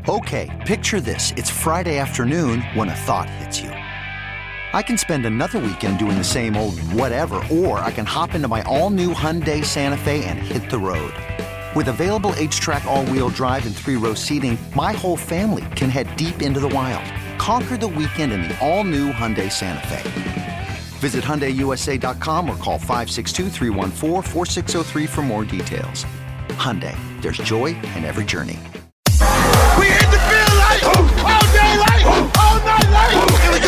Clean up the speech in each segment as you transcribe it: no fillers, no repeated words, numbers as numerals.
Okay, picture this. It's Friday afternoon when a thought hits you. I can spend another weekend doing the same old whatever, or I can hop into my all-new Hyundai Santa Fe and hit the road. With available H-Track all-wheel drive and 3-row seating, my whole family can head deep into the wild. Conquer the weekend in the all-new Hyundai Santa Fe. Visit HyundaiUSA.com or call 562-314-4603 for more details. Hyundai, there's joy in every journey. We hit the field like, all day like, all night like. Here we go.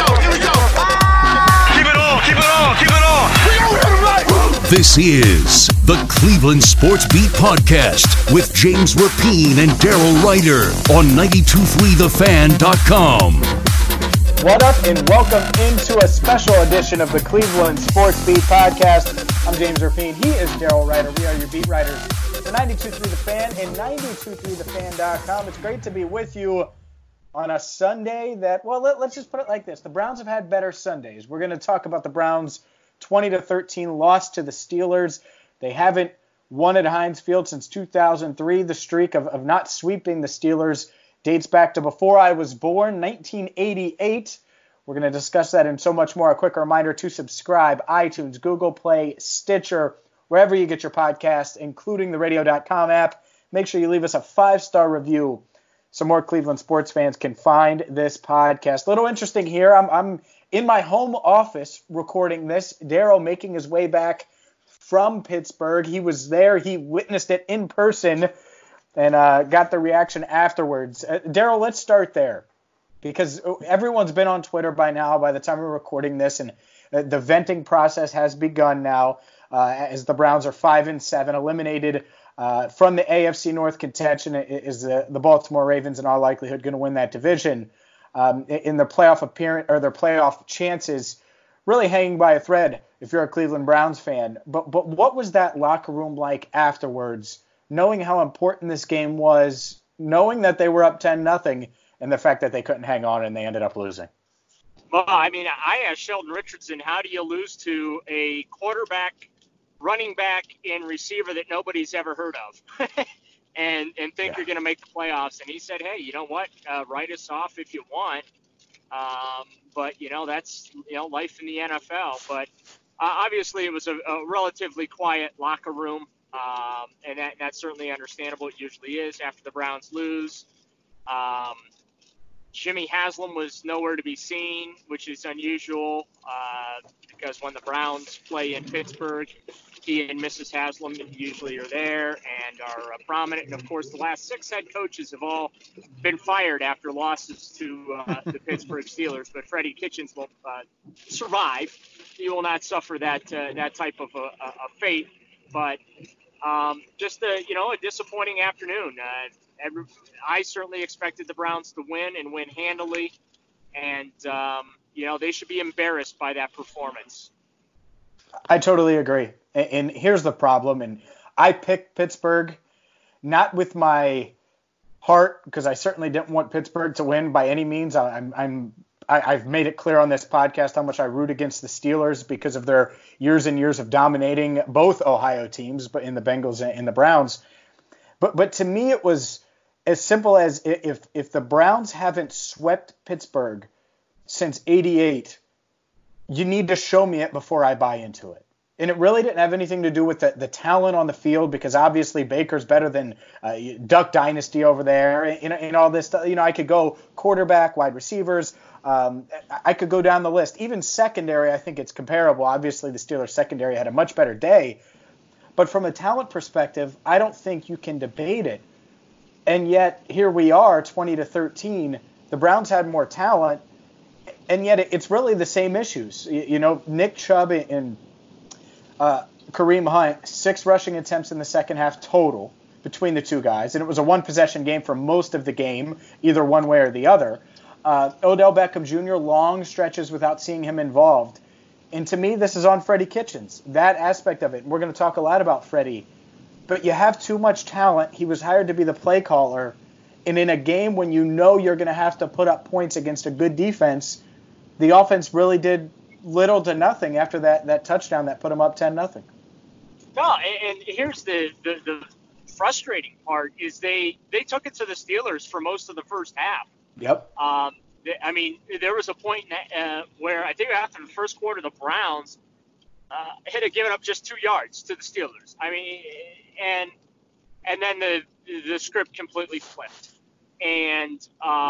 Keep it on. We don't hit them like. This is the Cleveland Sports Beat Podcast with James Rapien and Daryl Ryder on 92.3thefan.com. What up, and welcome into a special edition of the Cleveland Sports Beat Podcast. I'm James Rapien. He is Daryl Ryder. We are your beat writers for 92.3 The Fan and 92.3thefan.com. It's great to be with you on a Sunday that, well, let's just put it like this. The Browns have had better Sundays. We're going to talk about the Browns' 20-13 loss to the Steelers. They haven't won at Heinz Field since 2003. The streak of not sweeping the Steelers dates back to before I was born, 1988. We're going to discuss that and so much more. A quick reminder to subscribe, iTunes, Google Play, Stitcher, wherever you get your podcasts, including the radio.com app. Make sure you leave us a 5-star review so more Cleveland sports fans can find this podcast. A little interesting here. I'm in my home office recording this. Daryl making his way back from Pittsburgh. He was there. He witnessed it in person and got the reaction afterwards. Daryl, let's start there because everyone's been on Twitter by now by the time we're recording this, and the venting process has begun now as the Browns are 5-7, eliminated from the AFC North contention. Is the Baltimore Ravens in all likelihood going to win that division? In their playoff appearance or their playoff chances really hanging by a thread if you're a Cleveland Browns fan. But what was that locker room like afterwards, knowing how important this game was, knowing that they were up 10-0, and the fact that they couldn't hang on and they ended up losing? Well, I mean, I asked Sheldon Richardson, how do you lose to a quarterback, running back, and receiver that nobody's ever heard of and think you're going to make the playoffs? And he said, hey, you know what? Write us off if you want. But, that's, life in the NFL. But obviously it was a relatively quiet locker room. And that's certainly understandable. It usually is after the Browns lose. Jimmy Haslam was nowhere to be seen, which is unusual because when the Browns play in Pittsburgh, he and Mrs. Haslam usually are there and are prominent. And, of course, the last 6 head coaches have all been fired after losses to the Pittsburgh Steelers. But Freddie Kitchens will survive. He will not suffer that type of a fate. But just a disappointing afternoon. I certainly expected the Browns to win and win handily, and they should be embarrassed by that performance. I totally agree. And here's the problem. And I picked Pittsburgh not with my heart, because I certainly didn't want Pittsburgh to win by any means. I've made it clear on this podcast how much I root against the Steelers because of their years and years of dominating both Ohio teams, but in the Bengals and the Browns. But to me, it was as simple as if the Browns haven't swept Pittsburgh since '88, you need to show me it before I buy into it. And it really didn't have anything to do with the talent on the field, because obviously Baker's better than Duck Dynasty over there and all this stuff. I could go quarterback, wide receivers. I could go down the list. Even secondary, I think it's comparable. Obviously, the Steelers secondary had a much better day. But from a talent perspective, I don't think you can debate it. And yet, here we are, 20-13. The Browns had more talent, and yet it's really the same issues. Nick Chubb and Kareem Hunt, 6 rushing attempts in the second half total between the two guys. And it was a one-possession game for most of the game, either one way or the other. Odell Beckham Jr., long stretches without seeing him involved. And to me, this is on Freddie Kitchens, that aspect of it. We're going to talk a lot about Freddie. But you have too much talent. He was hired to be the play caller. And in a game when you know you're going to have to put up points against a good defense, the offense really did little to nothing after that touchdown that put him up 10-0. No, and here's the frustrating part is they took it to the Steelers for most of the first half. Yep. I mean, there was a point where I think after the first quarter, the Browns had given up just 2 yards to the Steelers. I mean, and then the script completely flipped. And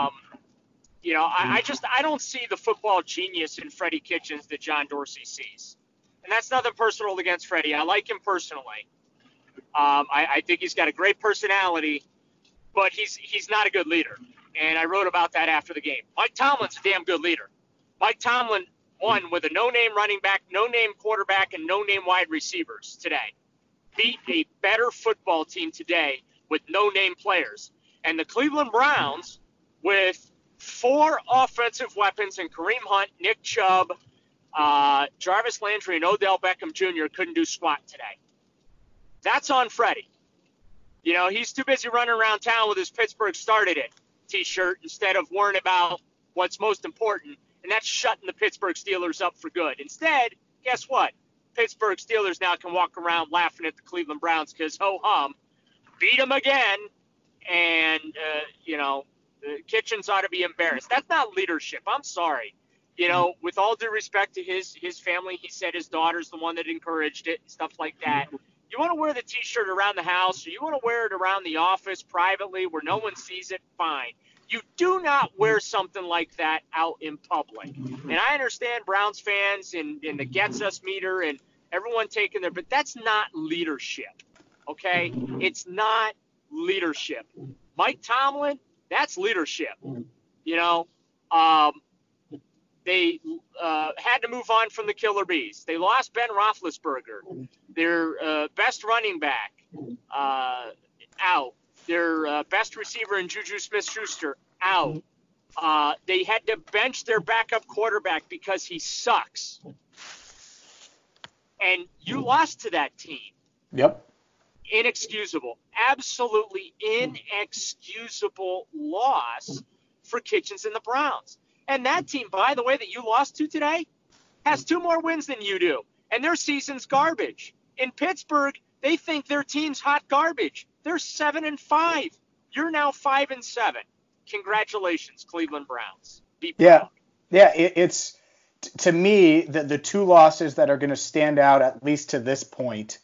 I don't see the football genius in Freddie Kitchens that John Dorsey sees. And that's nothing personal against Freddie. I like him personally. I think he's got a great personality, but he's not a good leader. And I wrote about that after the game. Mike Tomlin's a damn good leader. Mike Tomlin won with a no-name running back, no-name quarterback, and no-name wide receivers today. Beat a better football team today with no-name players. And the Cleveland Browns, with 4 offensive weapons in Kareem Hunt, Nick Chubb, Jarvis Landry, and Odell Beckham Jr. couldn't do squat today. That's on Freddie. He's too busy running around town with his Pittsburgh Started It T-shirt instead of worrying about what's most important, and that's shutting the Pittsburgh Steelers up for good. Instead, guess what? Pittsburgh Steelers now can walk around laughing at the Cleveland Browns because, ho-hum, beat them again, and, Kitchens ought to be embarrassed. That's not leadership. I'm sorry. With all due respect to his family, he said his daughter's the one that encouraged it and stuff like that. You want to wear the T-shirt around the house, or you want to wear it around the office privately where no one sees it, fine. You do not wear something like that out in public. And I understand Browns fans and the Gets Us meter and everyone taking their – but that's not leadership, okay? It's not leadership. Mike Tomlin, that's leadership. They had to move on from the Killer Bees. They lost Ben Roethlisberger, their best running back, out. Their best receiver in Juju Smith-Schuster, out. They had to bench their backup quarterback because he sucks. And you lost to that team. Yep. Inexcusable. Absolutely inexcusable loss for Kitchens and the Browns. And that team, by the way, that you lost to today, has 2 more wins than you do. And their season's garbage. In Pittsburgh, they think their team's hot garbage. They're 7-5. You're now 5-7. Congratulations, Cleveland Browns. Be proud. Yeah. It's to me the 2 losses that are going to stand out at least to this point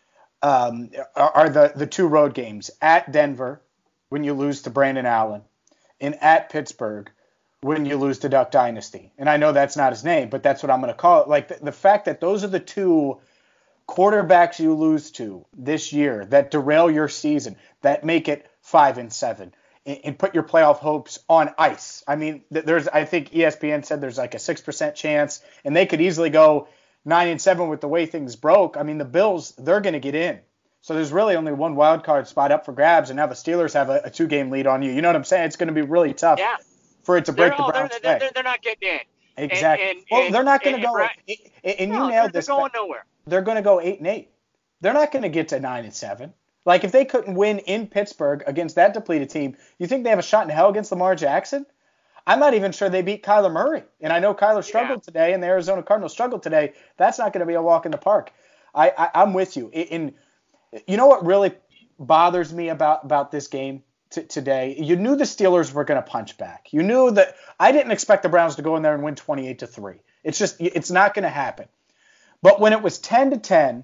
are the 2 road games at Denver when you lose to Brandon Allen, and at Pittsburgh when you lose to Duck Dynasty. And I know that's not his name, but that's what I'm going to call it. Like the fact that those are the 2 quarterbacks you lose to this year that derail your season, that make it 5-7 and put your playoff hopes on ice. I mean, I think ESPN said there's like a 6% chance, and they could easily go 9-7 with the way things broke. I mean, the Bills, they're going to get in. So there's really only one wild card spot up for grabs, and now the Steelers have a 2-game lead on you. You know what I'm saying? It's going to be really tough. Yeah. For it to break the Browns' way. They're not getting in. Exactly. They're not going to go. And you nailed this. They're going nowhere. They're going to go 8-8. They're not going to get to 9-7. Like if they couldn't win in Pittsburgh against that depleted team, you think they have a shot in hell against Lamar Jackson? I'm not even sure they beat Kyler Murray. And I know Kyler struggled today, and the Arizona Cardinals struggled today. That's not going to be a walk in the park. I'm with you. And you know what really bothers me about this game? Today, you knew the Steelers were going to punch back. You knew that I didn't expect the Browns to go in there and win 28-3. It's not going to happen. But when it was 10-10,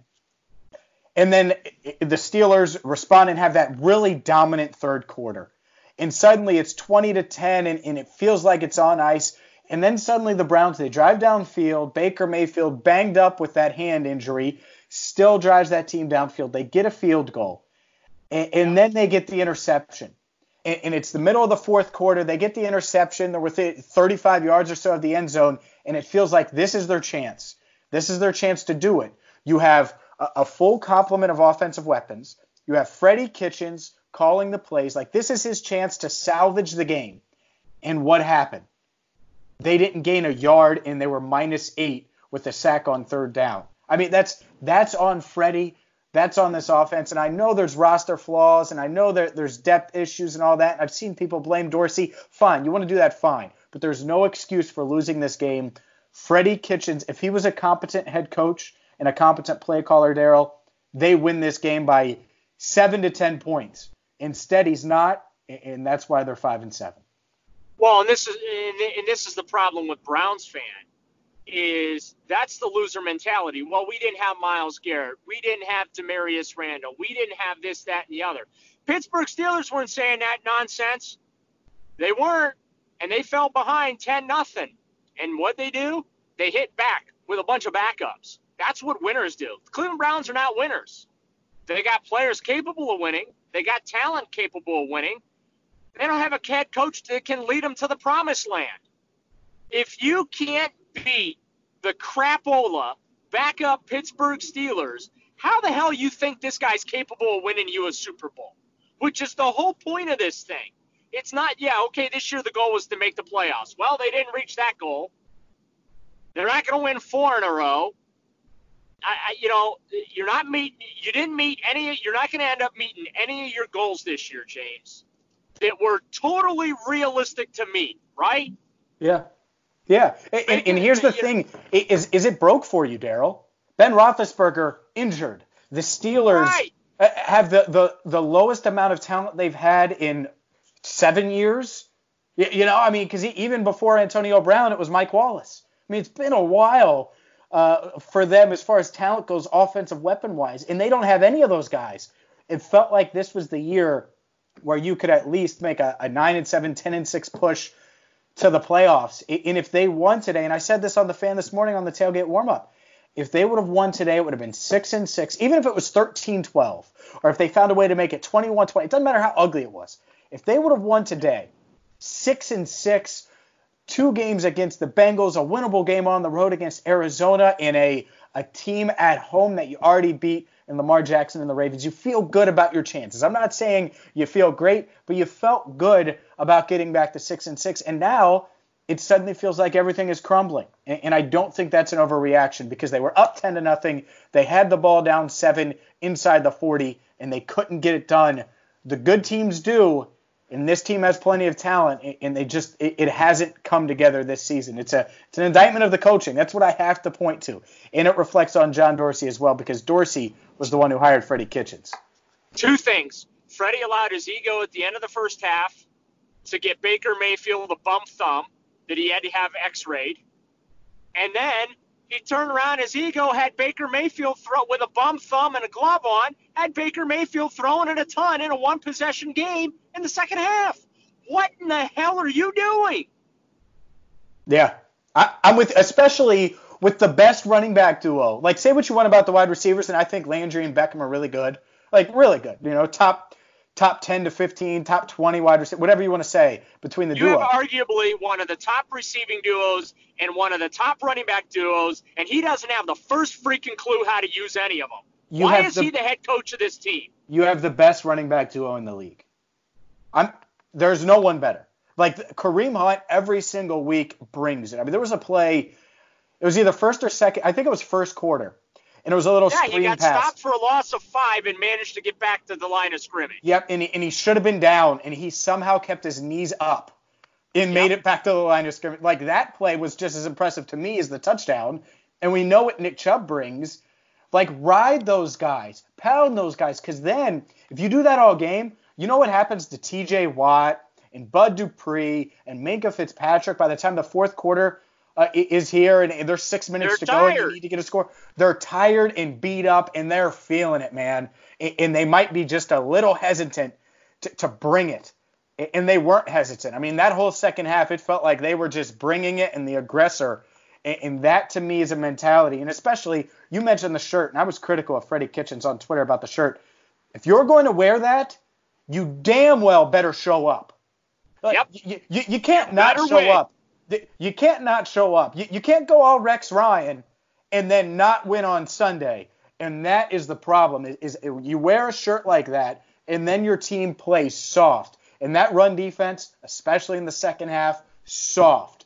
and then the Steelers respond and have that really dominant third quarter, and suddenly it's 20-10, and it feels like it's on ice, and then suddenly the Browns, they drive downfield. Baker Mayfield, banged up with that hand injury, still drives that team downfield. They get a field goal. And then they get the interception. And it's the middle of the fourth quarter. They get the interception. They're within 35 yards or so of the end zone. And it feels like this is their chance. This is their chance to do it. You have a full complement of offensive weapons. You have Freddie Kitchens calling the plays. Like this is his chance to salvage the game. And what happened? They didn't gain a yard, and they were -8 with a sack on third down. I mean, that's on Freddie. That's on this offense, and I know there's roster flaws, and I know there's depth issues and all that. I've seen people blame Dorsey. Fine, you want to do that, fine. But there's no excuse for losing this game. Freddie Kitchens, if he was a competent head coach and a competent play caller, Daryl, they win this game by 7 to 10 points. Instead, he's not, and that's why they're 5-7. Well, and this is the problem with Browns fan, is that's the loser mentality. Well, we didn't have Myles Garrett. We didn't have Demarius Randall. We didn't have this, that, and the other. Pittsburgh Steelers weren't saying that nonsense. They weren't, and they fell behind 10-0. And what they do? They hit back with a bunch of backups. That's what winners do. The Cleveland Browns are not winners. They got players capable of winning. They got talent capable of winning. They don't have a head coach that can lead them to the promised land. If you can't beat the crapola backup Pittsburgh Steelers, how the hell you think this guy's capable of winning you a Super Bowl? Which is the whole point of this thing. It's not, okay, this year the goal was to make the playoffs. Well, they didn't reach that goal. They're not going to win 4 in a row. You're not going to end up meeting any of your goals this year, James, that were totally realistic to meet, right? Yeah. And here's the thing. Is it broke for you, Daryl? Ben Roethlisberger injured. The Steelers have the lowest amount of talent they've had in 7 years. Because even before Antonio Brown, it was Mike Wallace. I mean, it's been a while for them as far as talent goes, offensive weapon-wise, and they don't have any of those guys. It felt like this was the year where you could at least make a 9-7, 10-6 push to the playoffs. And if they won today, and I said this on the Fan this morning on the tailgate warm-up, if they would have won today, it would have been 6-6, even if it was 13-12, or if they found a way to make it 21-20. It doesn't matter how ugly it was. If they would have won today, 6-6, 2 games against the Bengals, a winnable game on the road against Arizona, and a team at home that you already beat in Lamar Jackson and the Ravens, you feel good about your chances. I'm not saying you feel great, but you felt good about getting back to 6-6, and now it suddenly feels like everything is crumbling. And I don't think that's an overreaction, because they were up 10-0. They had the ball down 7 inside the 40, and they couldn't get it done. The good teams do. And this team has plenty of talent, and it hasn't come together this season. It's an indictment of the coaching. That's what I have to point to. And it reflects on John Dorsey as well, because Dorsey was the one who hired Freddie Kitchens. 2 things. Freddie allowed his ego at the end of the first half to get Baker Mayfield a bum thumb that he had to have x-rayed. And then he turned around, his ego had Baker Mayfield throw with a bum thumb and a glove on, had Baker Mayfield throwing it a ton in a 1-possession game in the second half. What in the hell are you doing? Yeah, I'm with, especially with the best running back duo. Like, say what you want about the wide receivers, and I think Landry and Beckham are really good. Like, really good. Top 10 to 15, top 20 wide receiver, whatever you want to say between the duo. You have arguably one of the top receiving duos and one of the top running back duos, and he doesn't have the first freaking clue how to use any of them. Why is he the head coach of this team? You have the best running back duo in the league. There's no one better. Like, Kareem Hunt every single week brings it. I mean, there was a play, it was either first or second, I think it was first quarter. And it was a little screen pass. Yeah, he got stopped for a loss of 5 and managed to get back to the line of scrimmage. Yep, and he should have been down, and he somehow kept his knees up and made it back to the line of scrimmage. Like, that play was just as impressive to me as the touchdown. And we know what Nick Chubb brings. Like, ride those guys, pound those guys, because then if you do that all game, you know what happens to T.J. Watt and Bud Dupree and Minkah Fitzpatrick by the time the fourth quarter is here and there's 6 minutes to go and you need to get a score. They're tired and beat up, and they're feeling it, man. And they might be just a little hesitant to bring it. And they weren't hesitant. I mean, that whole second half, it felt like they were just bringing it and the aggressor. And that, to me, is a mentality. And especially, you mentioned the shirt, and I was critical of Freddie Kitchens on Twitter about the shirt. If you're going to wear that, you damn well better show up. Yep. You can't not show up. You can't not show up. You can't go all Rex Ryan and then not win on Sunday. And that is the problem, is you wear a shirt like that, and then your team plays soft. And that run defense, especially in the second half, soft.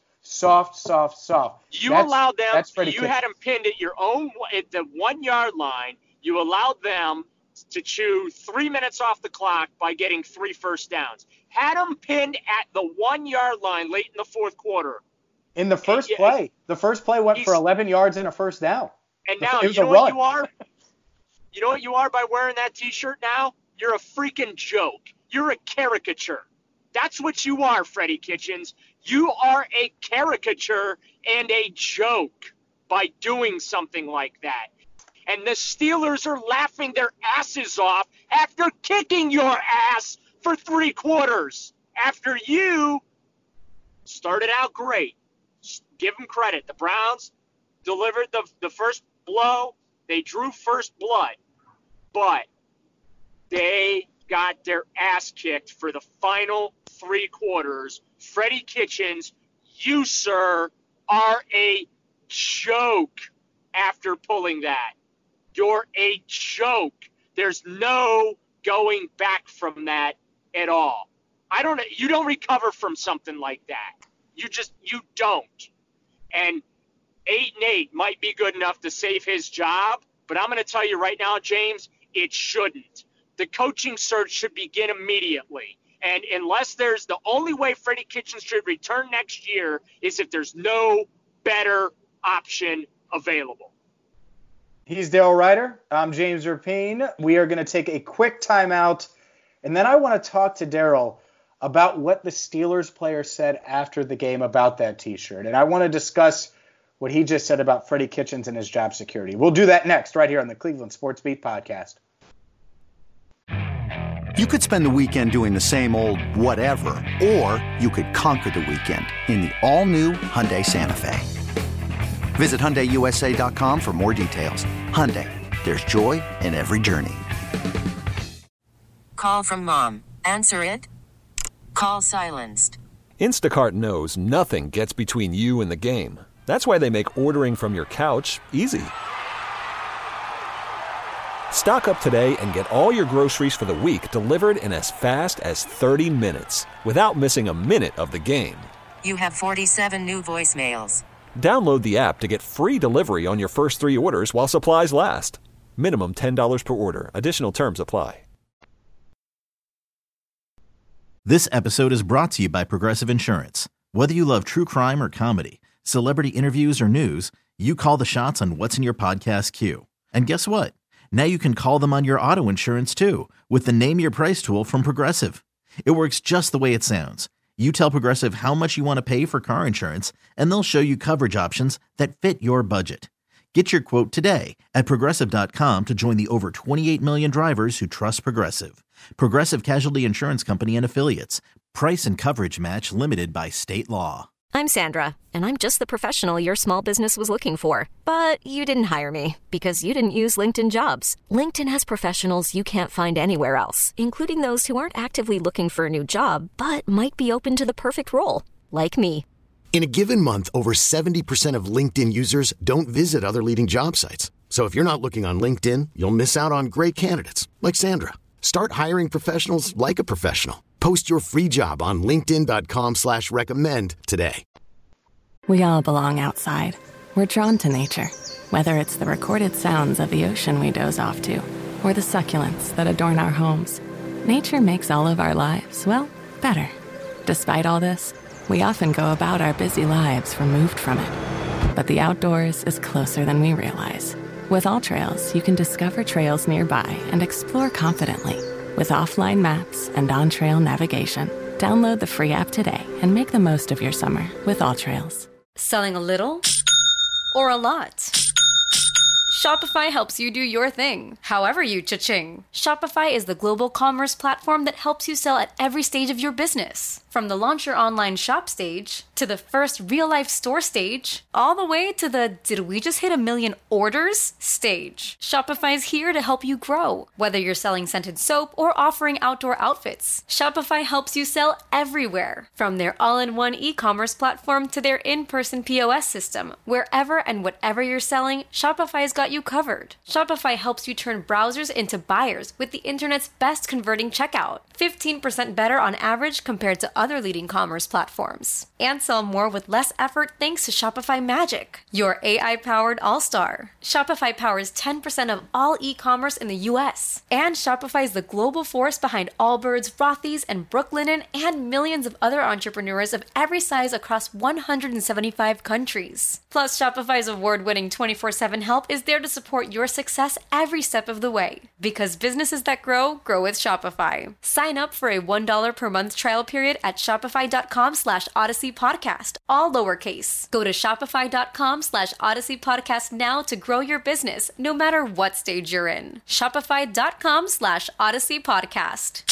You allowed them, you had them pinned at the 1 yard line. You allowed them to chew 3 minutes off the clock by getting 3 first downs. Had them pinned at the 1 yard line late in the fourth quarter. In the first play. The first play went for 11 yards and a first down. And now, you know what you are? You know what you are by wearing that T-shirt now? You're a freaking joke. You're a caricature. That's what you are, Freddie Kitchens. You are a caricature and a joke by doing something like that. And the Steelers are laughing their asses off after kicking your ass for 3 quarters. After you started out great. Give them credit. The Browns delivered the first blow. They drew first blood. But they got their ass kicked for the final 3 quarters. Freddie Kitchens, you, sir, are a joke after pulling that. You're a joke. There's no going back from that at all. You don't recover from something like that. You don't. And 8-8 might be good enough to save his job, but I'm going to tell you right now, James, it shouldn't. The coaching search should begin immediately. And unless there's the only way Freddie Kitchens should return next year is if there's no better option available. He's Daryl Ryder. I'm James Rapien. We are going to take a quick timeout, and then I want to talk to Daryl about what the Steelers player said after the game about that T-shirt. And I want to discuss what he just said about Freddie Kitchens and his job security. We'll do that next, right here on the Cleveland Sports Beat podcast. You could spend the weekend doing the same old whatever, or you could conquer the weekend in the all-new Hyundai Santa Fe. Visit HyundaiUSA.com for more details. Hyundai, there's joy in every journey. Call from mom. Answer it. Call silenced. Instacart knows nothing gets between you and the game. That's why they make ordering from your couch easy. Stock up today and get all your groceries for the week delivered in as fast as 30 minutes without missing a minute of the game. You have 47 new voicemails. Download the app to get free delivery on your first 3 orders while supplies last. Minimum $10 per order. Additional terms apply. This episode is brought to you by Progressive Insurance. Whether you love true crime or comedy, celebrity interviews or news, you call the shots on what's in your podcast queue. And guess what? Now you can call them on your auto insurance too with the Name Your Price tool from Progressive. It works just the way it sounds. You tell Progressive how much you want to pay for car insurance, and they'll show you coverage options that fit your budget. Get your quote today at Progressive.com to join the over 28 million drivers who trust Progressive. Progressive Casualty Insurance Company and Affiliates. Price and coverage match limited by state law. I'm Sandra, and I'm just the professional your small business was looking for. But you didn't hire me because you didn't use LinkedIn Jobs. LinkedIn has professionals you can't find anywhere else, including those who aren't actively looking for a new job, but might be open to the perfect role, like me. In a given month, over 70% of LinkedIn users don't visit other leading job sites. So if you're not looking on LinkedIn, you'll miss out on great candidates like Sandra. Start hiring professionals like a professional. Post your free job on linkedin.com/recommend today. We all belong outside. We're drawn to nature, whether it's the recorded sounds of the ocean we doze off to, or the succulents that adorn our homes. Nature makes all of our lives, well, better. Despite all this, we often go about our busy lives removed from it. But the outdoors is closer than we realize. With AllTrails, you can discover trails nearby and explore confidently. With offline maps and on-trail navigation, download the free app today and make the most of your summer with AllTrails. Selling a little or a lot? Shopify helps you do your thing, however you cha-ching. Shopify is the global commerce platform that helps you sell at every stage of your business. From the launch your online shop stage, to the first real-life store stage, all the way to the did we just hit 1 million orders stage. Shopify is here to help you grow. Whether you're selling scented soap or offering outdoor outfits, Shopify helps you sell everywhere. From their all-in-one e-commerce platform to their in-person POS system, wherever and whatever you're selling, Shopify's got you covered. Shopify helps you turn browsers into buyers with the internet's best converting checkout. 15% better on average compared to other leading commerce platforms. And sell more with less effort thanks to Shopify Magic, your AI-powered all-star. Shopify powers 10% of all e-commerce in the US. And Shopify is the global force behind Allbirds, Rothy's, and Brooklinen, and millions of other entrepreneurs of every size across 175 countries. Plus, Shopify's award-winning 24/7 help is there to support your success every step of the way. Because businesses that grow, grow with Shopify. Sign up for a $1 per month trial period at shopify.com/Odyssey Podcast, all lowercase. Go to shopify.com/Odyssey Podcast now to grow your business, no matter what stage you're in. Shopify.com/Odyssey Podcast.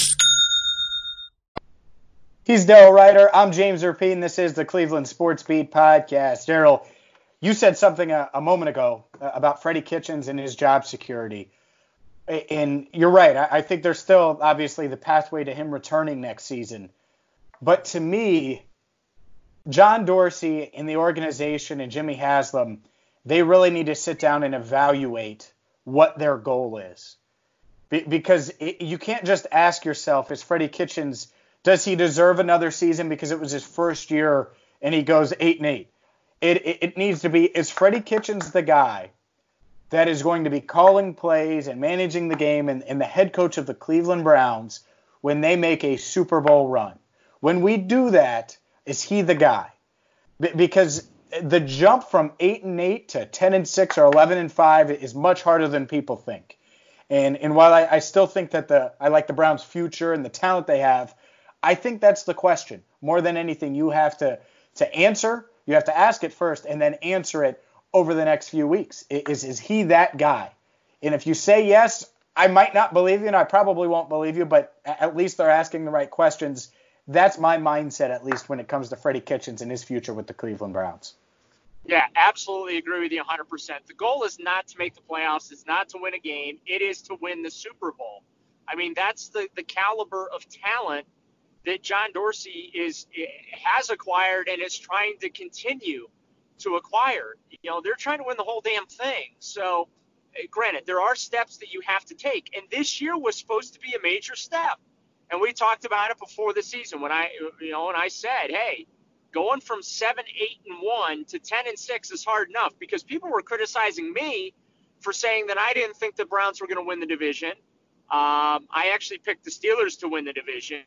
He's Daryl Ryder. I'm James Rapien. This is the Cleveland Sports Beat Podcast. Daryl, you said something a moment ago about Freddie Kitchens and his job security. And you're right. I think there's still obviously the pathway to him returning next season. But to me, John Dorsey and the organization and Jimmy Haslam, they really need to sit down and evaluate what their goal is. Because you can't just ask yourself, is Freddie Kitchens, does he deserve another season because it was his first year and he goes 8-8? It needs to be, is Freddie Kitchens the guy that is going to be calling plays and managing the game and the head coach of the Cleveland Browns when they make a Super Bowl run? When we do that, is he the guy? Because the jump from 8-8 to 10-6 or 11-5 is much harder than people think. And while I still think that I like the Browns' future and the talent they have, I think that's the question. More than anything, you have to answer. You have to ask it first and then answer it over the next few weeks. Is he that guy? And if you say yes, I might not believe you, and I probably won't believe you, but at least they're asking the right questions. That's my mindset, at least when it comes to Freddie Kitchens and his future with the Cleveland Browns. Yeah, absolutely agree with you 100%. The goal is not to make the playoffs. It's not to win a game. It is to win the Super Bowl. I mean, that's the caliber of talent that John Dorsey has acquired and is trying to continue to acquire. You know, they're trying to win the whole damn thing. So, granted, there are steps that you have to take, and this year was supposed to be a major step. And we talked about it before the season when I said, hey, going from 7-8-1 to 10-6 is hard enough, because people were criticizing me for saying that I didn't think the Browns were going to win the division. I actually picked the Steelers to win the division.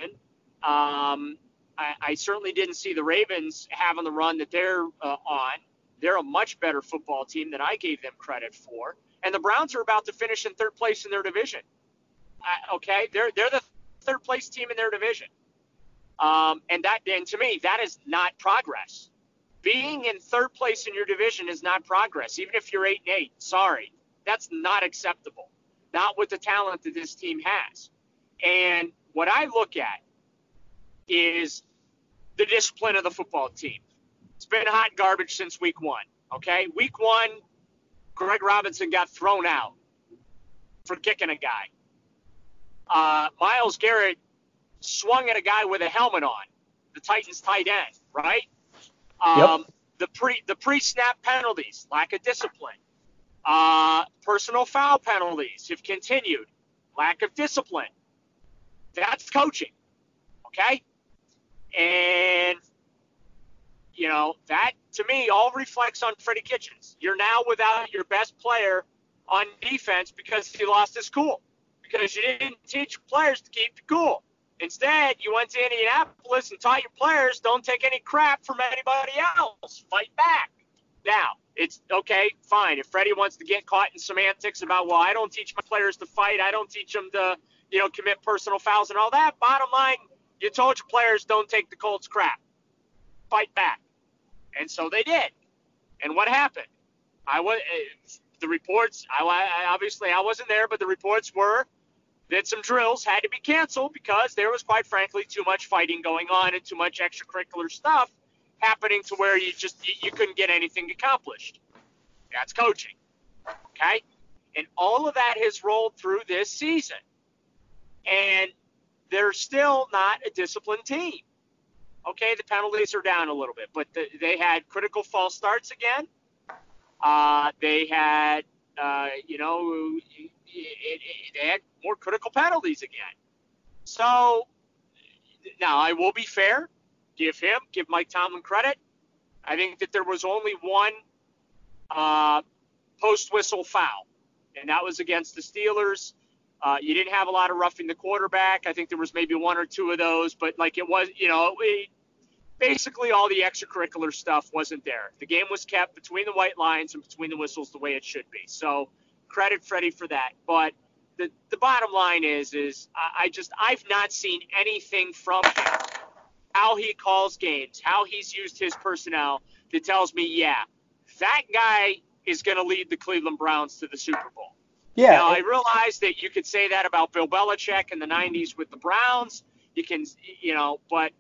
I certainly didn't see the Ravens having the run that they're on. They're a much better football team than I gave them credit for. And the Browns are about to finish in third place in their division. Okay, they're the third place team in their division. And to me, that is not progress. Being in third place in your division is not progress. Even if you're 8-8, sorry, that's not acceptable. Not with the talent that this team has. And what I look at is the discipline of the football team. It's been hot garbage since week one. Okay, week one, Greg Robinson got thrown out for kicking a guy. Myles Garrett swung at a guy with a helmet on, the Titans tight end, right? Yep. The pre-snap penalties, lack of discipline. Personal foul penalties have continued, lack of discipline. That's coaching, okay? And, you know, that, to me, all reflects on Freddie Kitchens. You're now without your best player on defense because he lost his cool, because you didn't teach players to keep the cool. Instead, you went to Indianapolis and taught your players, don't take any crap from anybody else. Fight back. Now, it's okay, fine. If Freddie wants to get caught in semantics about, well, I don't teach my players to fight, I don't teach them to, commit personal fouls and all that, bottom line, you told your players don't take the Colts crap. Fight back. And so they did. And what happened? The reports, obviously I wasn't there, but the reports were that some drills had to be canceled because there was, quite frankly, too much fighting going on and too much extracurricular stuff happening to where you couldn't get anything accomplished. That's coaching. Okay? And all of that has rolled through this season. And they're still not a disciplined team. Okay, the penalties are down a little bit, but they had critical false starts again. They had, they had more critical penalties again. So now I will be fair, give Mike Tomlin credit. I think that there was only one post-whistle foul, and that was against the Steelers. You didn't have a lot of roughing the quarterback. I think there was maybe one or two of those, but it was, basically all the extracurricular stuff wasn't there. The game was kept between the white lines and between the whistles the way it should be. So credit Freddie for that. But the bottom line is I've not seen anything from him, how he calls games, how he's used his personnel, that tells me, yeah, that guy is going to lead the Cleveland Browns to the Super Bowl. Yeah. Now, I realize that you could say that about Bill Belichick in the 90s with the Browns. You can, but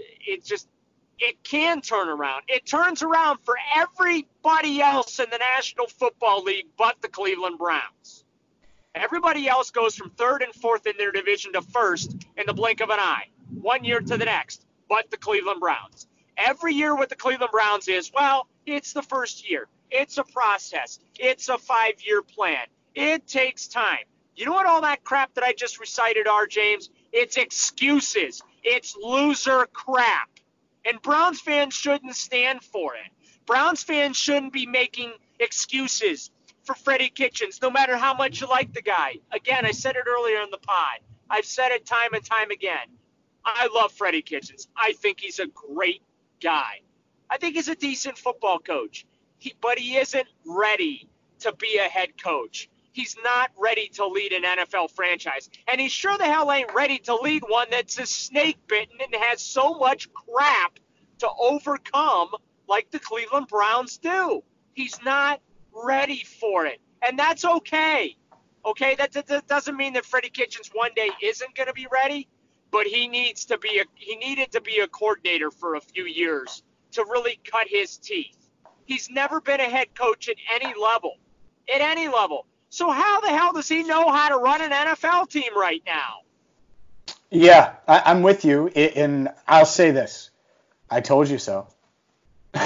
it can turn around. It turns around for everybody else in the National Football League but the Cleveland Browns. Everybody else goes from third and fourth in their division to first in the blink of an eye, 1 year to the next, but the Cleveland Browns. Every year with the Cleveland Browns is, well, it's the first year. It's a process. It's a 5-year plan. It takes time. You know what all that crap that I just recited are, James? It's excuses. It's loser crap. And Browns fans shouldn't stand for it. Browns fans shouldn't be making excuses for Freddie Kitchens, no matter how much you like the guy. Again, I said it earlier in the pod. I've said it time and time again. I love Freddie Kitchens. I think he's a great guy. I think he's a decent football coach. But he isn't ready to be a head coach. He's not ready to lead an NFL franchise. And he sure the hell ain't ready to lead one that's a snake bitten and has so much crap to overcome like the Cleveland Browns do. He's not ready for it. And that's okay. Okay, that doesn't mean that Freddie Kitchens one day isn't going to be ready, but he needed to be a coordinator for a few years to really cut his teeth. He's never been a head coach at any level. At any level. So how the hell does he know how to run an NFL team right now? Yeah, I'm with you, and I'll say this. I told you so. No,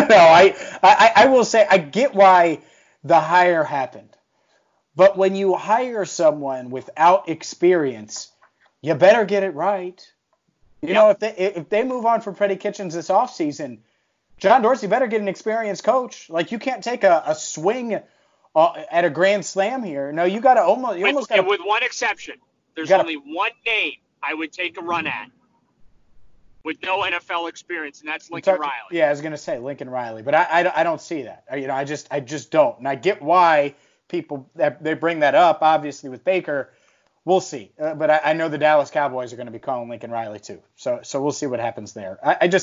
I will say I get why the hire happened. But when you hire someone without experience, you better get it right. You know, if they move on from Freddie Kitchens this offseason, John Dorsey better get an experienced coach. Like, you can't take a swing at a grand slam here. No, you got to almost got to. With one exception, there's only one name I would take a run at with no NFL experience, and that's Lincoln Riley. Yeah, I was gonna say Lincoln Riley, but I don't see that. I just don't, and I get why people they bring that up. Obviously, with Baker, we'll see. But I know the Dallas Cowboys are going to be calling Lincoln Riley too. So we'll see what happens there.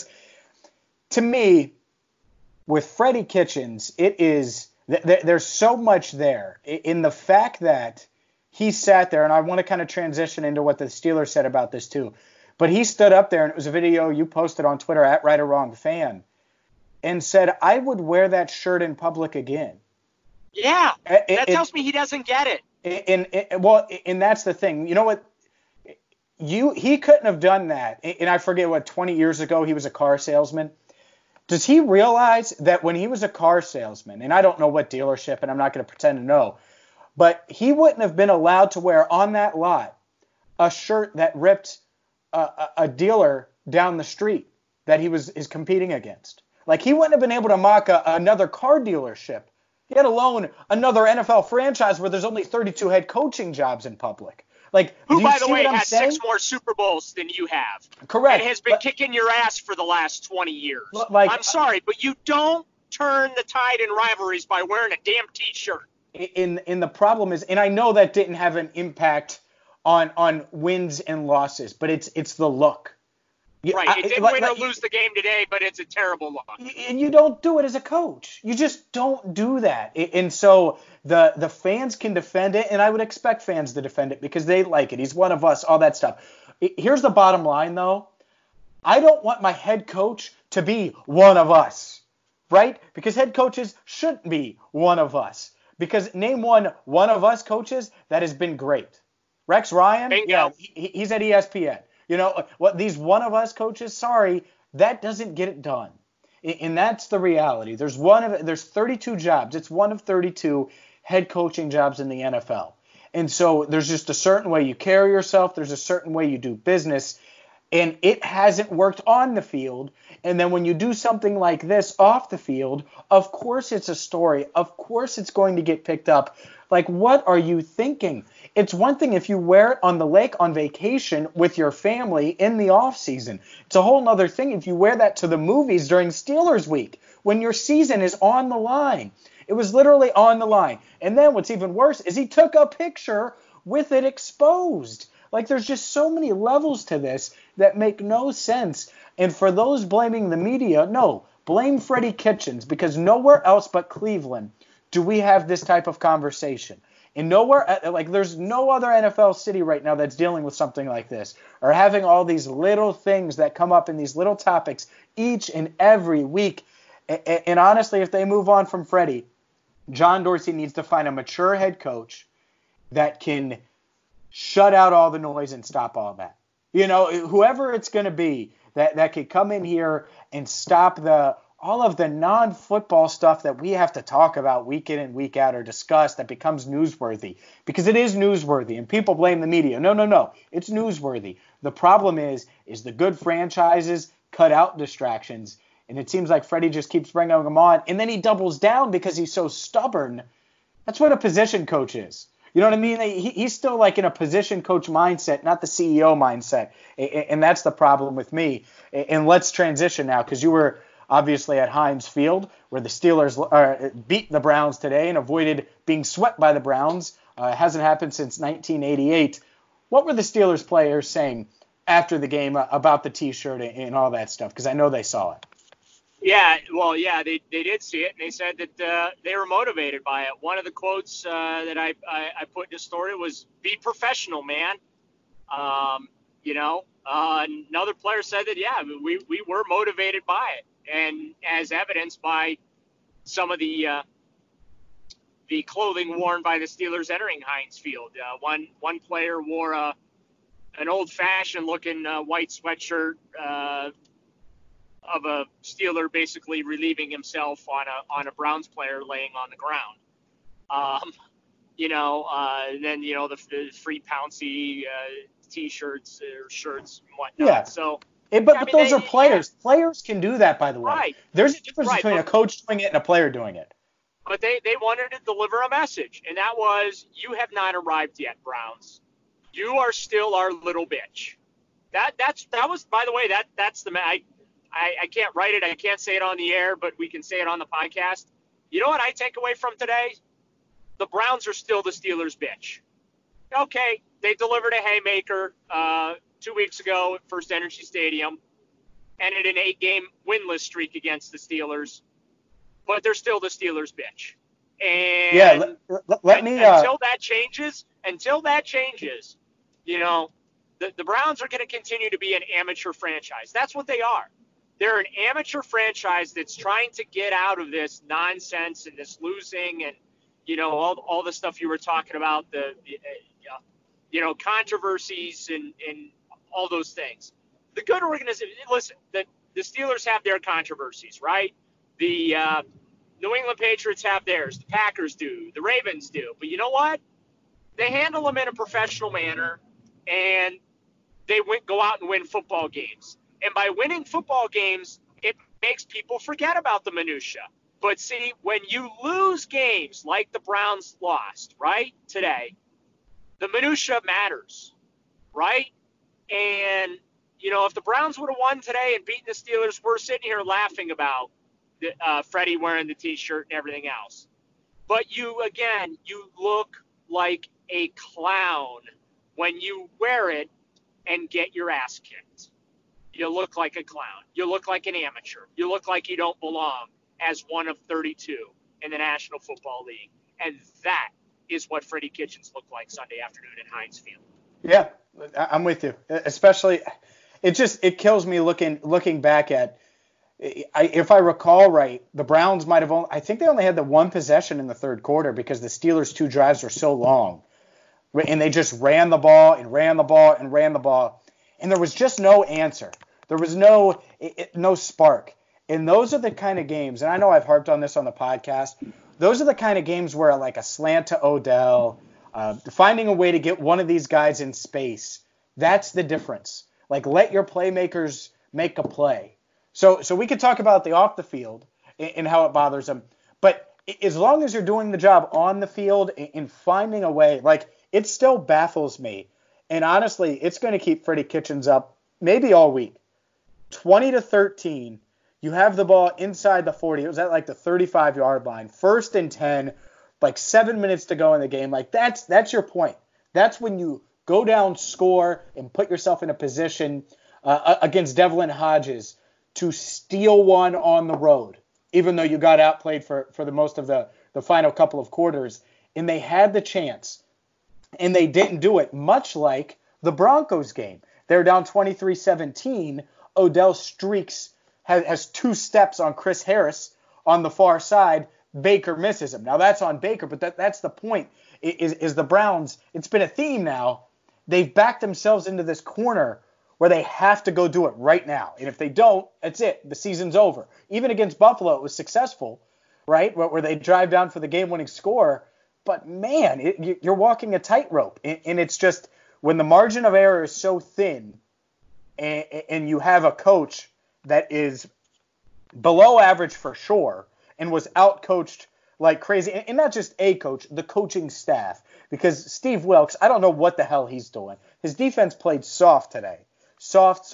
To me, with Freddie Kitchens, it is there's so much there in the fact that he sat there, and I want to kind of transition into what the Steelers said about this too. But he stood up there, and it was a video you posted on Twitter at Right or Wrong Fan, and said, "I would wear that shirt in public again." Yeah, that tells me he doesn't get it. And that's the thing. You know what? He couldn't have done that. And I forget 20 years ago he was a car salesman. Does he realize that when he was a car salesman, and I don't know what dealership, and I'm not going to pretend to know, but he wouldn't have been allowed to wear on that lot a shirt that ripped a dealer down the street that he is competing against. Like, he wouldn't have been able to mock another car dealership, let alone another NFL franchise where there's only 32 head coaching jobs in public. Like, who, by the way, has 6 more Super Bowls than you have. Correct. And has been kicking your ass for the last 20 years. I'm sorry, but you don't turn the tide in rivalries by wearing a damn T-shirt. And the problem is, and I know that didn't have an impact on wins and losses, but it's the look. Right. It didn't win or lose the game today, but it's a terrible look. And you don't do it as a coach. You just don't do that. And so the fans can defend it, and I would expect fans to defend it because they like it. He's one of us, all that stuff. Here's the bottom line, though. I don't want my head coach to be one of us, right? Because head coaches shouldn't be one of us. Because name one of us coaches that has been great. Rex Ryan, Bingo. Yeah, he's at ESPN. You know, what these one of us coaches, sorry, that doesn't get it done. And that's the reality. There's 32 jobs. It's one of 32 head coaching jobs in the NFL. And so there's just a certain way you carry yourself. There's a certain way you do business. And it hasn't worked on the field. And then when you do something like this off the field, of course it's a story. Of course it's going to get picked up. Like, what are you thinking? It's one thing if you wear it on the lake on vacation with your family in the off season. It's a whole other thing if you wear that to the movies during Steelers week when your season is on the line. It was literally on the line. And then what's even worse is he took a picture with it exposed. Like, there's just so many levels to this that make no sense. And for those blaming the media, no, blame Freddie Kitchens, because nowhere else but Cleveland do we have this type of conversation. And nowhere, like, there's no other NFL city right now that's dealing with something like this, or having all these little things that come up in these little topics each and every week. And honestly, if they move on from Freddie, John Dorsey needs to find a mature head coach that can shut out all the noise and stop all that. You know, whoever it's going to be that could come in here and stop all of the non-football stuff that we have to talk about week in and week out or discuss that becomes newsworthy. Because it is newsworthy, and people blame the media. No. It's newsworthy. The problem is the good franchises cut out distractions. And it seems like Freddie just keeps bringing them on. And then he doubles down because he's so stubborn. That's what a position coach is. You know what I mean? He's still like in a position coach mindset, not the CEO mindset. And that's the problem with me. And let's transition now, because you were obviously at Heinz Field, where the Steelers beat the Browns today and avoided being swept by the Browns. It hasn't happened since 1988. What were the Steelers players saying after the game about the T-shirt and all that stuff? Because I know they saw it. Yeah, well, yeah, they did see it, and they said that they were motivated by it. One of the quotes that I put in the story was, "Be professional, man." Another player said that, yeah, we were motivated by it, and as evidenced by some of the clothing worn by the Steelers entering Heinz Field. One player wore an old-fashioned looking white sweatshirt of a Steeler basically relieving himself on a Browns player laying on the ground. Then the free Pouncy T-shirts or shirts and whatnot. Yeah. So, but those are players. Yeah. Players can do that, by the way. Right. There's a difference between a coach doing it and a player doing it. But they wanted to deliver a message, and that was, you have not arrived yet, Browns. You are still our little bitch. That was, by the way, that's the I can't write it. I can't say it on the air, but we can say it on the podcast. You know what I take away from today? The Browns are still the Steelers' bitch. Okay, they delivered a haymaker 2 weeks ago at First Energy Stadium, ended an 8-game winless streak against the Steelers, but they're still the Steelers' bitch. And yeah, let me until that changes, the Browns are going to continue to be an amateur franchise. That's what they are. They're an amateur franchise that's trying to get out of this nonsense and this losing and, all the stuff you were talking about, the controversies and all those things. The good organization, listen, the Steelers have their controversies, right? The New England Patriots have theirs. The Packers do. The Ravens do. But you know what? They handle them in a professional manner, and they go out and win football games. And by winning football games, it makes people forget about the minutia. But see, when you lose games like the Browns lost, right, today, the minutia matters, right? And, if the Browns would have won today and beaten the Steelers, we're sitting here laughing about Freddie wearing the T-shirt and everything else. But you look like a clown when you wear it and get your ass kicked. You look like a clown. You look like an amateur. You look like you don't belong as one of 32 in the National Football League. And that is what Freddie Kitchens looked like Sunday afternoon at Heinz Field. Yeah, I'm with you. Especially, it kills me looking back at, if I recall right, the Browns might have I think they only had the one possession in the third quarter because the Steelers' 2 drives were so long. And they just ran the ball and ran the ball and ran the ball. And there was just no answer. There was no spark. And those are the kind of games, and I know I've harped on this on the podcast, those are the kind of games where like a slant to Odell, finding a way to get one of these guys in space, that's the difference. Like, let your playmakers make a play. So we could talk about the off the field and how it bothers them. But as long as you're doing the job on the field and finding a way, like, it still baffles me. And honestly, it's going to keep Freddie Kitchens up maybe all week. 20-13, you have the ball inside the 40. It was at like the 35-yard line. 1st and 10, like 7 minutes to go in the game. Like, that's your point. That's when you go down, score, and put yourself in a position against Devlin Hodges to steal one on the road, even though you got outplayed for the most of the final couple of quarters. And they had the chance, and they didn't do it, much like the Broncos game. They're down 23-17. Odell streaks, has 2 steps on Chris Harris on the far side. Baker misses him. Now, that's on Baker, but that's the point, is the Browns, it's been a theme now. They've backed themselves into this corner where they have to go do it right now. And if they don't, that's it. The season's over. Even against Buffalo, it was successful, right, where they drive down for the game-winning score. But, man, you're walking a tightrope. And it's just when the margin of error is so thin and you have a coach that is below average for sure and was out-coached like crazy, and not just a coach, the coaching staff. Because Steve Wilks, I don't know what the hell he's doing. His defense played soft today. Soft.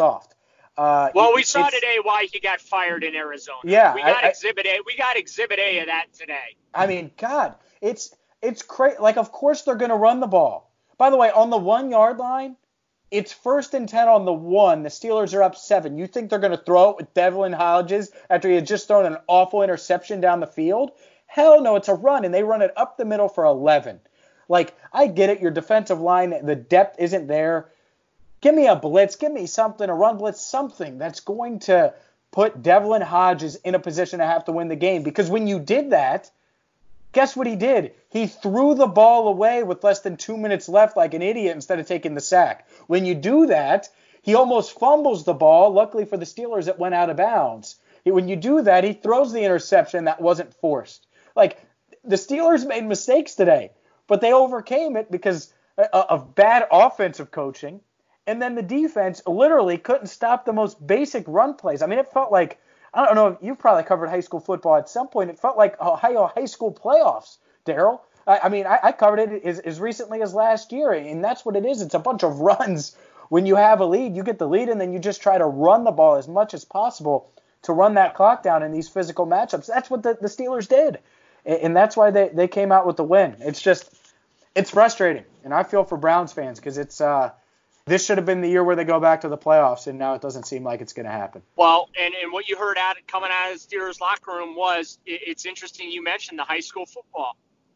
Well, we saw today why he got fired in Arizona. Yeah, we got Exhibit A. We got Exhibit A of that today. I mean, God, it's crazy. Like, of course they're going to run the ball. By the way, on the 1-yard line, it's 1st and 10 on the 1. The Steelers are up 7. You think they're going to throw it with Devlin Hodges after he had just thrown an awful interception down the field? Hell no, it's a run, and they run it up the middle for 11. Like, I get it. Your defensive line, the depth isn't there. Give me a blitz. Give me something, a run blitz, something that's going to put Devlin Hodges in a position to have to win the game. Because when you did that, guess what he did? He threw the ball away with less than 2 minutes left like an idiot instead of taking the sack. When you do that, he almost fumbles the ball. Luckily for the Steelers, it went out of bounds. When you do that, he throws the interception that wasn't forced. Like, the Steelers made mistakes today, but they overcame it because of bad offensive coaching. And then the defense literally couldn't stop the most basic run plays. I mean, it felt like, I don't know, you've probably covered high school football at some point. It felt like Ohio high school playoffs, Daryl. I mean, I covered it as recently as last year, and that's what it is. It's a bunch of runs. When you have a lead, you get the lead, and then you just try to run the ball as much as possible to run that clock down in these physical matchups. That's what the Steelers did, and that's why they came out with the win. It's frustrating, and I feel for Browns fans because this should have been the year where they go back to the playoffs, and now it doesn't seem like it's going to happen. Well, and what you heard coming out of the Steelers locker room was, it's interesting you mentioned the high school football,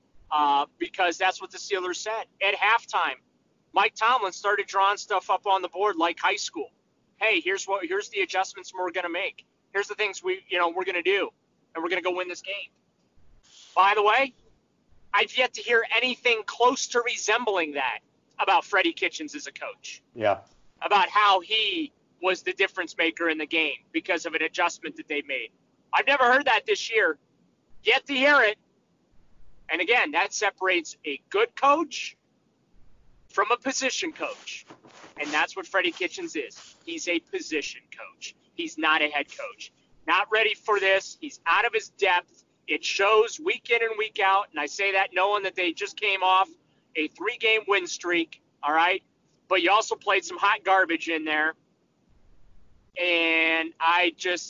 because that's what the Steelers said. At halftime, Mike Tomlin started drawing stuff up on the board like high school. Hey, here's the adjustments we're going to make. Here's the things we're going to do, and we're going to go win this game. By the way, I've yet to hear anything close to resembling that about Freddie Kitchens as a coach. Yeah. About how he was the difference maker in the game because of an adjustment that they made. I've never heard that this year. Yet to hear it. And again, that separates a good coach from a position coach. And that's what Freddie Kitchens is. He's a position coach. He's not a head coach. Not ready for this. He's out of his depth. It shows week in and week out. And I say that knowing that they just came off a 3-game win streak, all right? But you also played some hot garbage in there. And I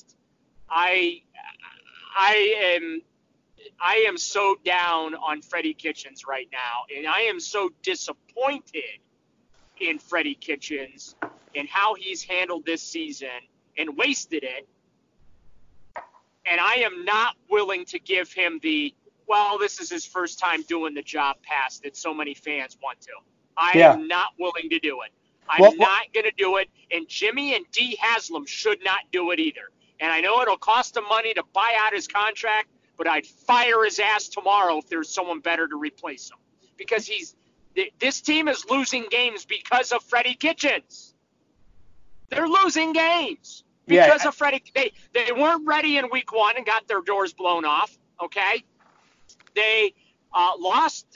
am so down on Freddie Kitchens right now. And I am so disappointed in Freddie Kitchens and how he's handled this season and wasted it. And I am not willing to give him this is his first time doing the job pass that so many fans want to. I am not willing to do it. I'm not going to do it. And Jimmy and Dee Haslam should not do it either. And I know it'll cost him money to buy out his contract, but I'd fire his ass tomorrow if there's someone better to replace him. Because this team is losing games because of Freddie Kitchens. They're losing games because of Freddie. They weren't ready in week 1 and got their doors blown off, okay? They lost,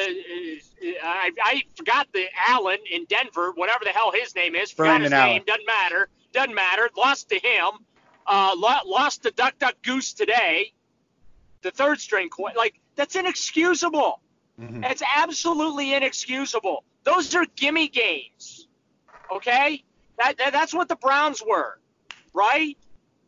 I forgot the Allen in Denver, whatever the hell his name is. Forgot his name, doesn't matter. Lost to him. Lost to Duck Duck Goose today. the third string, like, that's inexcusable. Mm-hmm. It's absolutely inexcusable. Those are gimme games, okay? That's what the Browns were, right?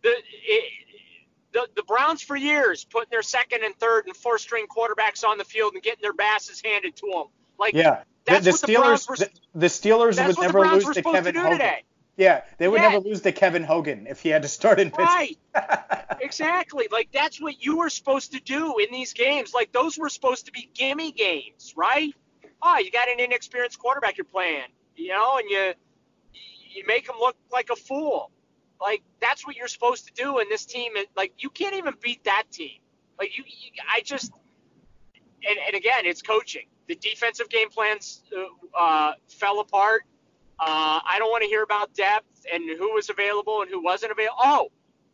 The Browns for years putting their second and third and fourth string quarterbacks on the field and getting their basses handed to them. Like, yeah, that's the what Steelers. The Steelers would never lose to Kevin Hogan. Today. Yeah, they would never lose to Kevin Hogan if he had to start in Pittsburgh. Right. Exactly. Like, that's what you were supposed to do in these games. Like, those were supposed to be gimme games, right? Oh, you got an inexperienced quarterback you're playing, and you make him look like a fool. Like, that's what you're supposed to do in this team. Like, you can't even beat that team. Like, and again, it's coaching. The defensive game plans fell apart. I don't want to hear about depth and who was available and who wasn't available.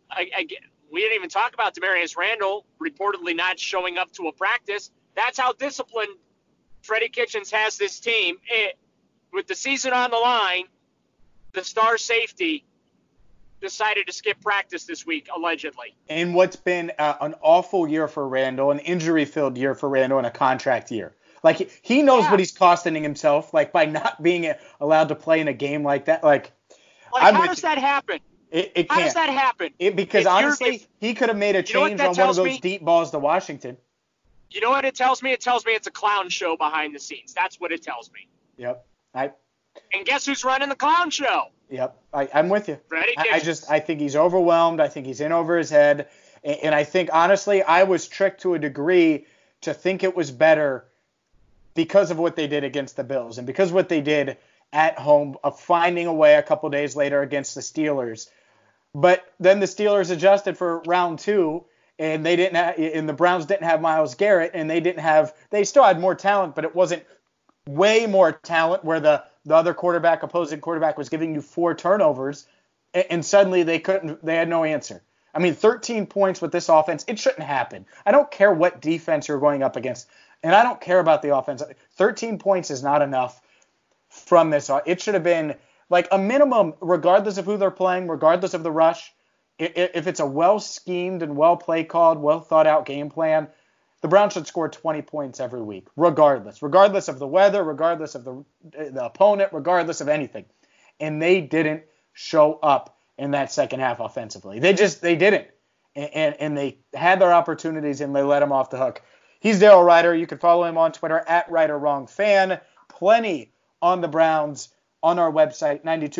We didn't even talk about Demarius Randall reportedly not showing up to a practice. That's how disciplined Freddie Kitchens has this team. With the season on the line, the star safety decided to skip practice this week, allegedly. And what's been an awful year for Randall, an injury-filled year for Randall, and a contract year. Like, he knows what he's costing himself, like, by not being allowed to play in a game like that. Like how does that happen? It can't. How does that happen? Because honestly, he could have made a change on one of those deep balls to Washington. You know what it tells me? It tells me it's a clown show behind the scenes. That's what it tells me. Yep. And guess who's running the clown show? Yep. I'm with you. Freddie Kitchens. I think he's overwhelmed. I think he's in over his head. And I think, honestly, I was tricked to a degree to think it was better because of what they did against the Bills and because of what they did at home of finding a way a couple days later against the Steelers. But then the Steelers adjusted for round 2, and and the Browns didn't have Myles Garrett, and they still had more talent, but it wasn't way more talent where the other opposing quarterback was giving you 4 turnovers, and suddenly they had no answer. I mean, 13 points with this offense, it shouldn't happen. I don't care what defense you're going up against, and I don't care about the offense. 13 points is not enough from this. It should have been like a minimum, regardless of who they're playing, regardless of the rush. If it's a well-schemed and well-play-called, well-thought-out game plan, the Browns should score 20 points every week, regardless of the weather, regardless of the opponent, regardless of anything. And they didn't show up in that second half offensively. They didn't. And they had their opportunities, and they let them off the hook. He's Daryl Ryder. You can follow him on Twitter at RighterWrongFan. Plenty on the Browns on our website,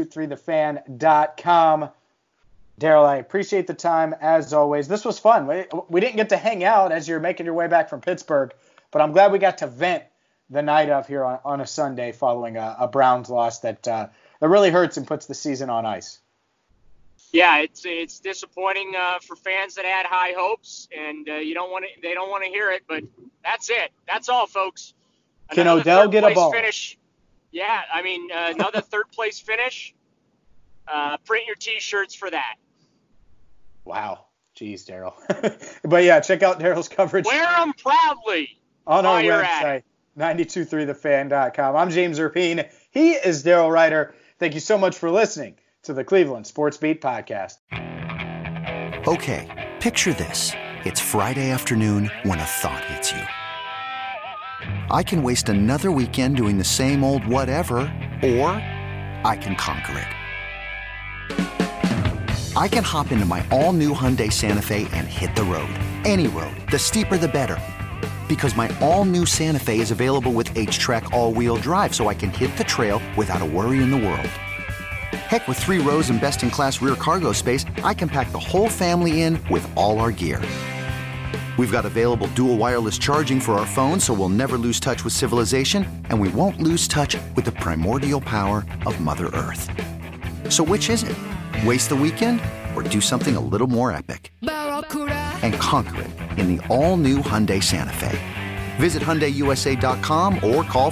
923thefan.com. Daryl, I appreciate the time, as always. This was fun. We didn't get to hang out as you're making your way back from Pittsburgh, but I'm glad we got to vent the night of here on a Sunday following a Browns loss that really hurts and puts the season on ice. Yeah, it's disappointing for fans that had high hopes, and they don't want to hear it, but that's it. That's all, folks. Can Odell get a ball? Finish. Yeah, I mean, another third-place finish. Print your T-shirts for that. Wow. Jeez, Daryl. But, yeah, check out Daryl's coverage. Wear them proudly on our website, 923thefan.com. I'm James Rapien. He is Daryl Ryder. Thank you so much for listening to the Cleveland Sports Beat Podcast. Okay, picture this. It's Friday afternoon when a thought hits you. I can waste another weekend doing the same old whatever, or I can conquer it. I can hop into my all-new Hyundai Santa Fe and hit the road. Any road. The steeper, the better. Because my all-new Santa Fe is available with H-Track all-wheel drive, so I can hit the trail without a worry in the world. Heck, with 3 rows and best-in-class rear cargo space, I can pack the whole family in with all our gear. We've got available dual wireless charging for our phones, so we'll never lose touch with civilization, and we won't lose touch with the primordial power of Mother Earth. So which is it? Waste the weekend or do something a little more epic? And conquer it in the all-new Hyundai Santa Fe. Visit HyundaiUSA.com or call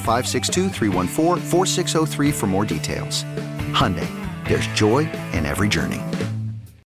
562-314-4603 for more details. Hyundai, there's joy in every journey.